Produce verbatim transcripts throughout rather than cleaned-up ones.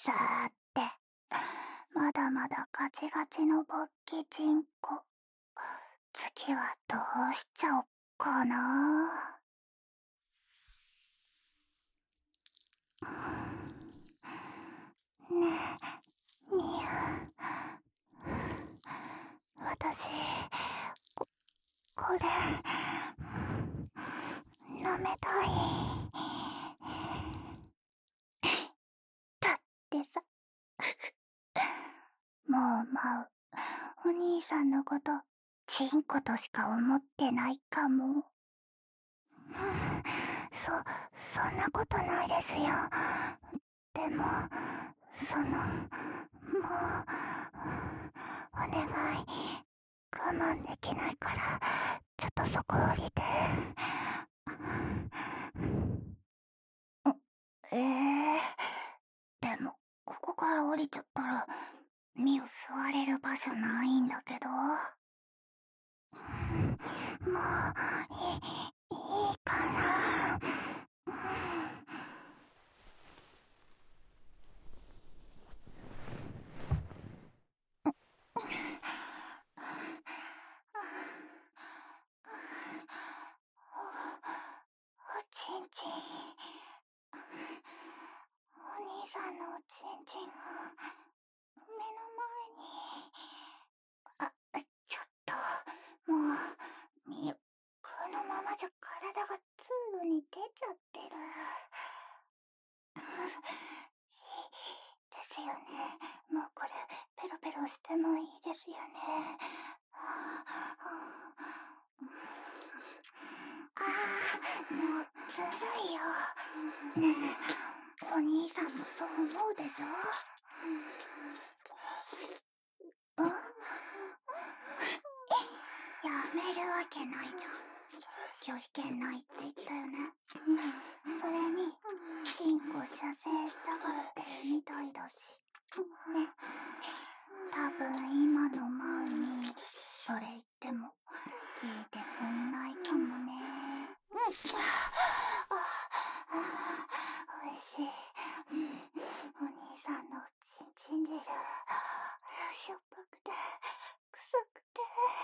さーて、まだまだガチガチの勃起チンコ。次はどうしちゃおっかな。ねえ、みゆ。私、こ、これ、舐めたい。だってさ、もうマウ、お兄さんのこと、チンコとしか思ってないかも。そ、そんなことないですよ。でも、その、もう、お願い、我慢できないから、ちょっとそこ降りて。ええー、でも、ここから降りちゃったら、ミオ座れる場所ないんだけど。もう、いい、いいから。おちんちん。お兄さんのおちんちんが目の前に。あ、ちょっと、もう、みゆ、このままじゃ体が通路に出ちゃってる。いいですよね。もうこれ、ペロペロしてもいいですよね。ああ、もうずるいよ。ねえ、お兄さんもそう思うでしょ？あ？やめるわけないじゃん。拒否権ないって言ったよね。それに、チンコ射精したがってるみたいだし。ね。多分今のマウに、それ言っても、聞いてくんないかもね。うん。ああ、おいしい。お兄さんのチンチン汁、しょっぱくて、臭くて。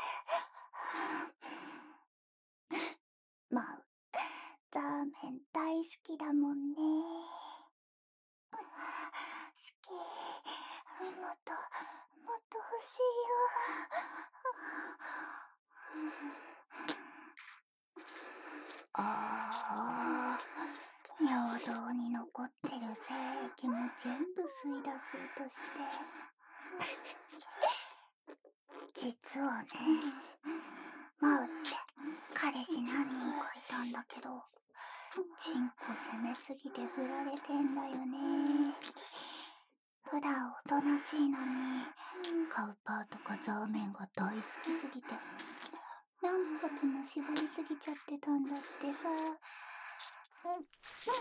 マウ、ザーメン大好きだもんね。好き。もっと、もっと欲しいよ。ああ、尿道に残ってる精液も全部吸い出そうとして。実はね、マウって彼氏何人かいたんだけど、チンコ攻めすぎて振られてんだよね。普段おとなしいのに、カウパーとかザーメンが大好きすぎて、何発も絞りすぎちゃってたんだってさ。うん、そ、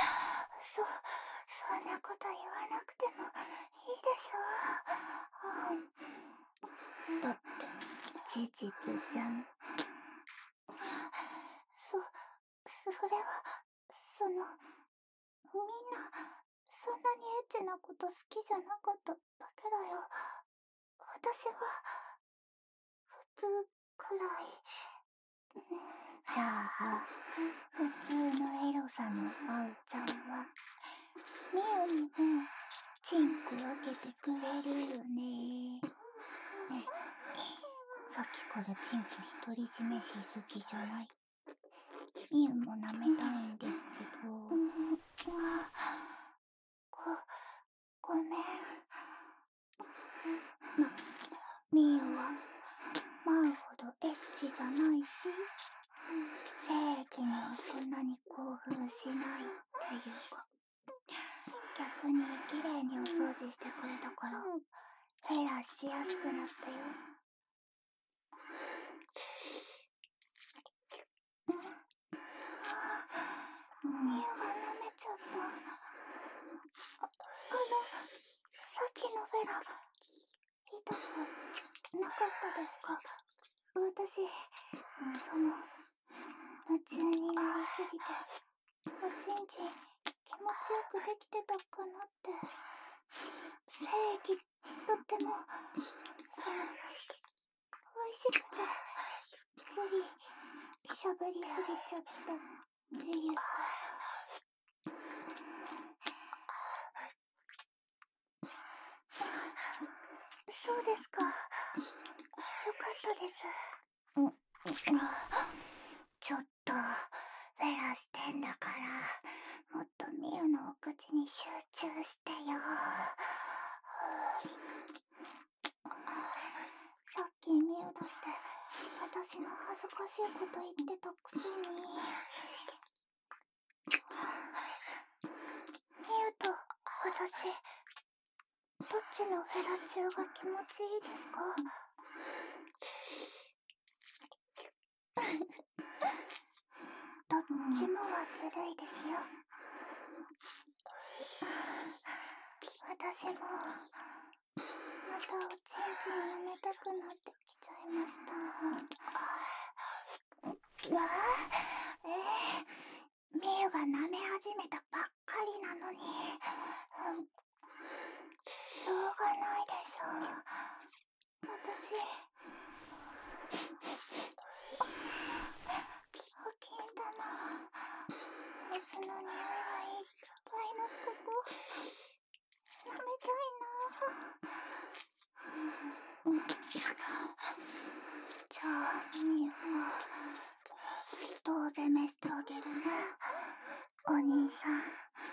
そんなこと言わなくてもいいでしょ。うん、だって、事実じゃん。そ、それは、その、みんな、そんなにエッチなこと好きじゃなかっただけだよ。私は、普通くらい。じゃあ、普通のエロさのマウちゃんは、ミオにも、チンコ分けてくれるよね。ね、さっきからチンコ独り占めし好きじゃない。ミウも舐めたいんですけど。ご、ごめん。ま、ミウは、マウほどエッチじゃないし、精液にはそんなに興奮しないっていうか、逆に綺麗にお掃除してくれたから、フェラしやすくなったよ。ミュウが舐めちゃった。あ、あの、さっきのフェラ、痛くなかったですか？私、その、夢中になりすぎて、おちんちん気持ちよくできてたかなって。 液とってもその美味しくてついしゃぶりすぎちゃったっていうか。そうですか。よかったです。うん、ちょっとフェラしてんだからもっとミュウのお口に集中してよ。さっきミュウだって私の恥ずかしいこと言ってたくせに。ミュウと私、どっちのフェラチューが気持ちいいですか？どっちもはずるいですよ。私もまたおちんちん舐めたくなってきちゃいました。わあ、えー、ミユが舐め始めたばっかりなのに、うん、しょうがないでしょ。私お金玉、オスの匂いがいっぱいのここ舐めたいな。うん、じゃあミユはどう攻めしてあげるね、お兄さん。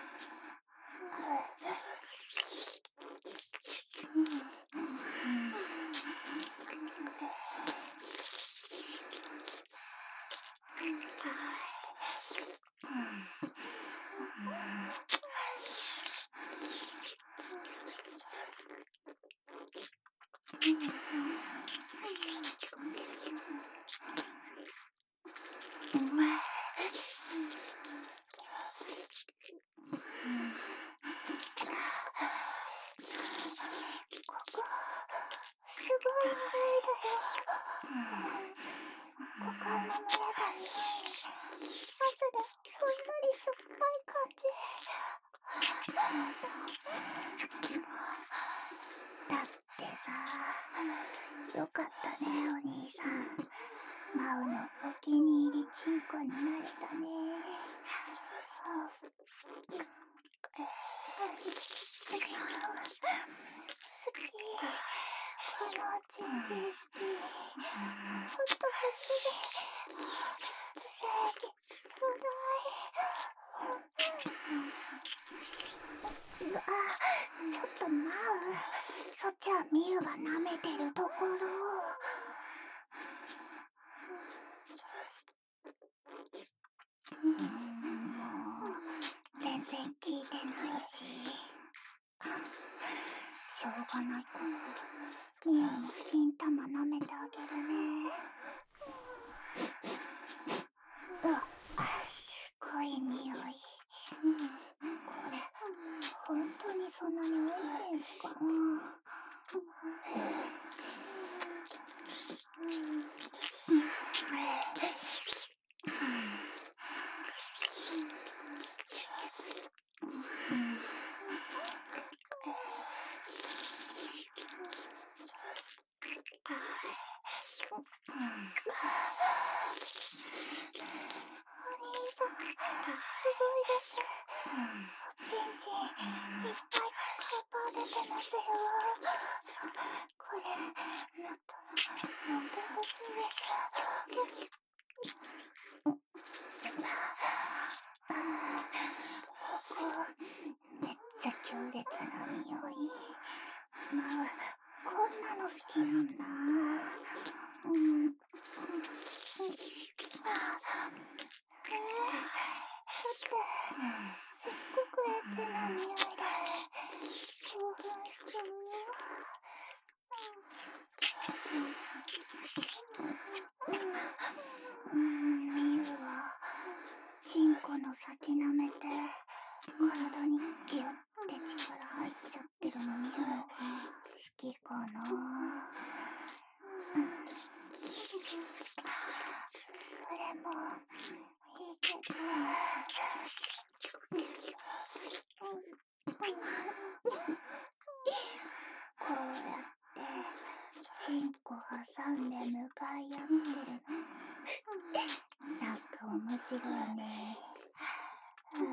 股間の濡れた匂い、汗でほんのりしょっぱい感じ。だってさ、よかったねお兄さん。マウのお気に入りチンコになれたね。好き、このおちんちん好き。もっと欲しい。精液ちょうだい。うわ、ちょっとマウ、そっちはミユが舐めてるところ。うん、もう全然聞いてないし、しょうがないからミユの金玉舐めてあげるね。うわ、すごい匂い。これ本当にそんなに美味しいのかな。先舐めて体にギュッて力入っちゃってるの見るのが好きかな。それもいいけど、 違うね。うん、お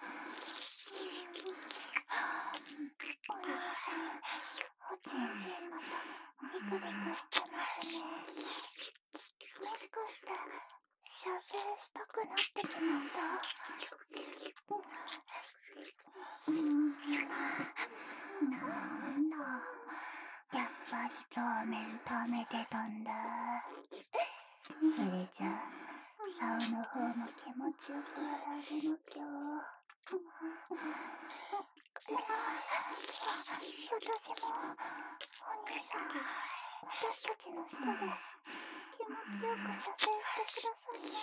兄さん、おちんちんまたビクビクしてますね。もしかして射精したくなってきました？うん、なんだ、やっぱりそうめん食べてたんだ。それじゃあ竿の方も気持ちよくしてあげなきゃ。私もお兄さん、私たちの下で気持ちよく射精してくださいね。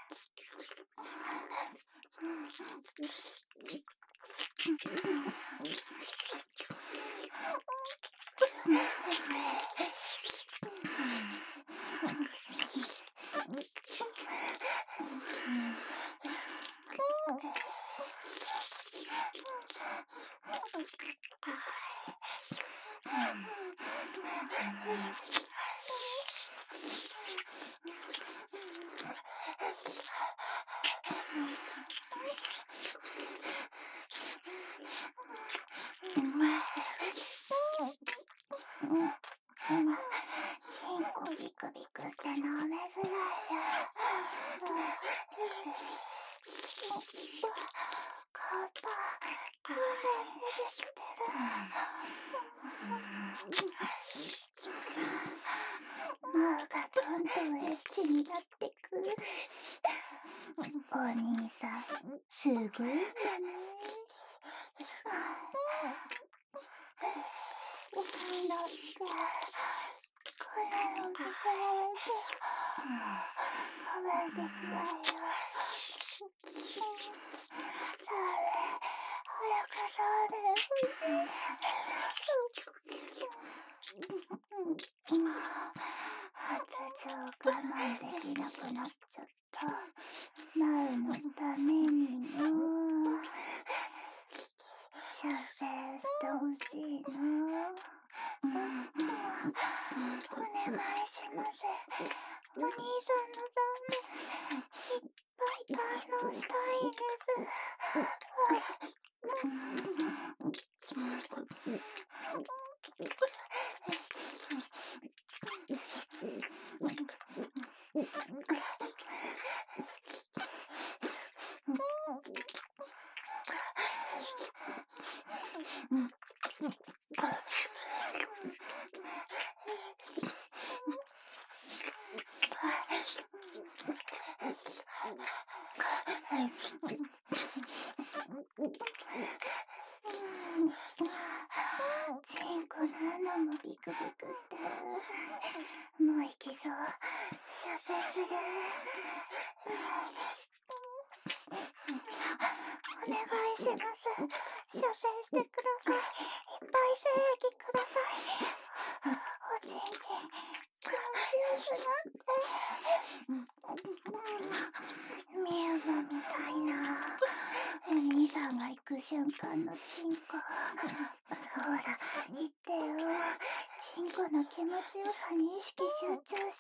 チンコビクビクして飲めづらいよ。カッパ、ごめんねできてる。マウがどんどんエッチになってくる。お兄さん、すごいんだね。なんだっけ、これを見せられてごめんできないよ。さあね、早くさあね、欲しい。発情我慢できなくなっちゃった。マウのためにも射精してほしいな。お願いします。お兄さんのためいっぱい堪能したいです。チンコ何度もビクビクしてる。もう行きそう。射精する。お願いします。射精してください。いっぱい精液ください。おちんちん気持ちよくなってミュウゴみたいな。お兄さんが行く瞬間のチンコ、ほら言ってよ。チンコの気持ちよさに意識集中して。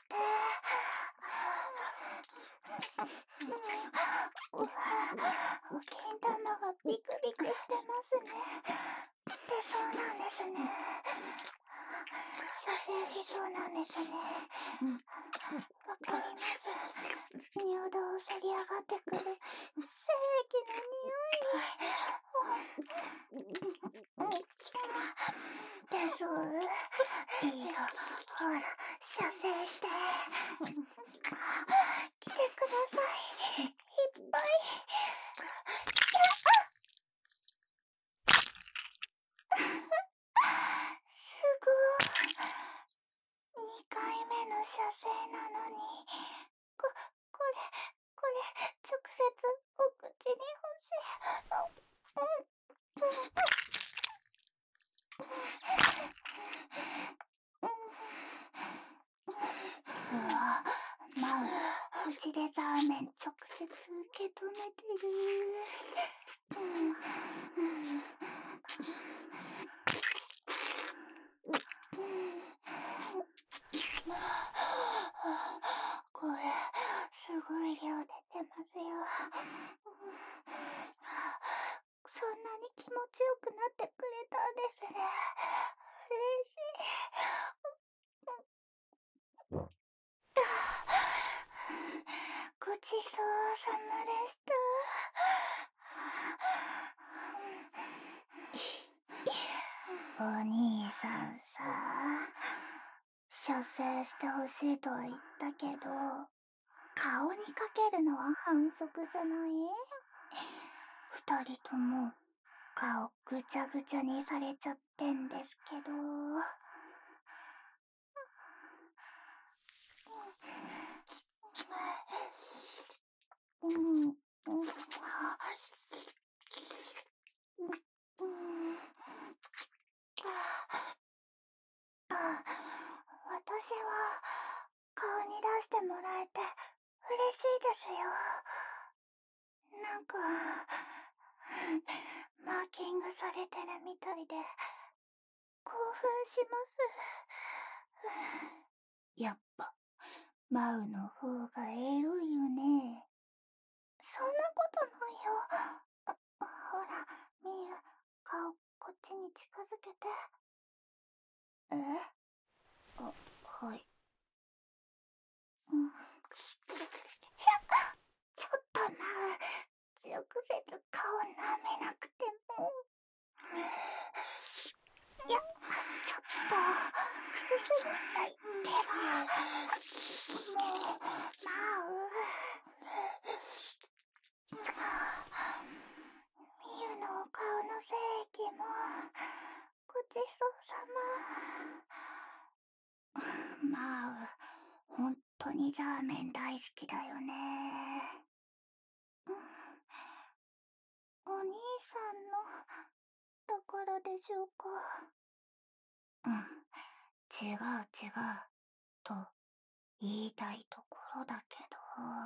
うわ、お金玉がビクビクしてますね。出そうなんですね。射精しそうなんですね。わかります。尿道をせり上がってくる精液の匂い。出そう。いいよ、ほら射精して。来てください。いっぱい。すごい。にかいめの射精なのに、こ、これ、これ、直接お口に欲しい。うわ、マウ、口でザーメン直接受け止めてる。うんこれ、すごい量出てますよ。 気持ちよくなってくれたんですね。嬉しい。ごちそうさまでした。お兄さんさ、射精してほしいとは言ったけど、顔にかけるのは反則じゃない？二人とも顔ぐちゃぐちゃにされちゃってんですけど。うん、うん、あ、私は顔に出してもらえて嬉しいですよ。なんかマーキングされてるみたいで興奮します。やっぱマウの方がエロいよね。そんなことないよ。あ、ほら、みゆ、顔こっちに近づけて。え？あ、はい。うん。ちょっとな、直接顔舐めなくても。いや、ちょっと、くすぐったいってば。もう、マウ。みゆのお顔の精液も、ごちそうさま。マウ、ほんとにザーメン大好きだよね。うん、お兄さんのだからでしょうか。うん、違う違うと言いたいところだけど、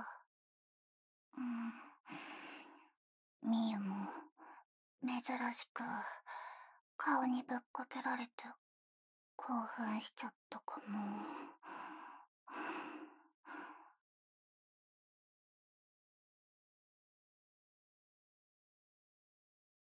うん、みゆも珍しく顔にぶっかけられて興奮しちゃったかも。